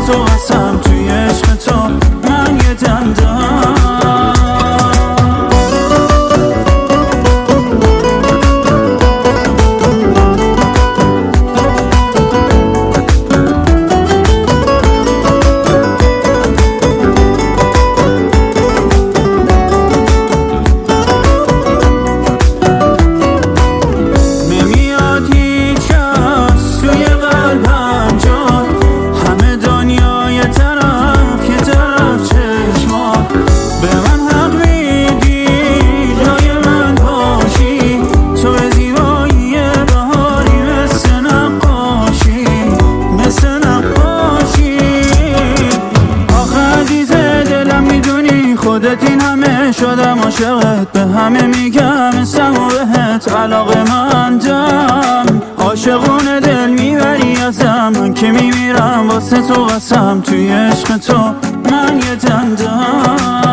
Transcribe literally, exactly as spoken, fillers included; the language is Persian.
تو قسم توی عشق تو من یه دندم. خودت این همه شدم عاشقت، به همه میگم اسم و بهت علاقه مندم. عاشقونه دل میبری ازم، من که میمیرم واسه تو قسم توی عشق تو من یه دندم.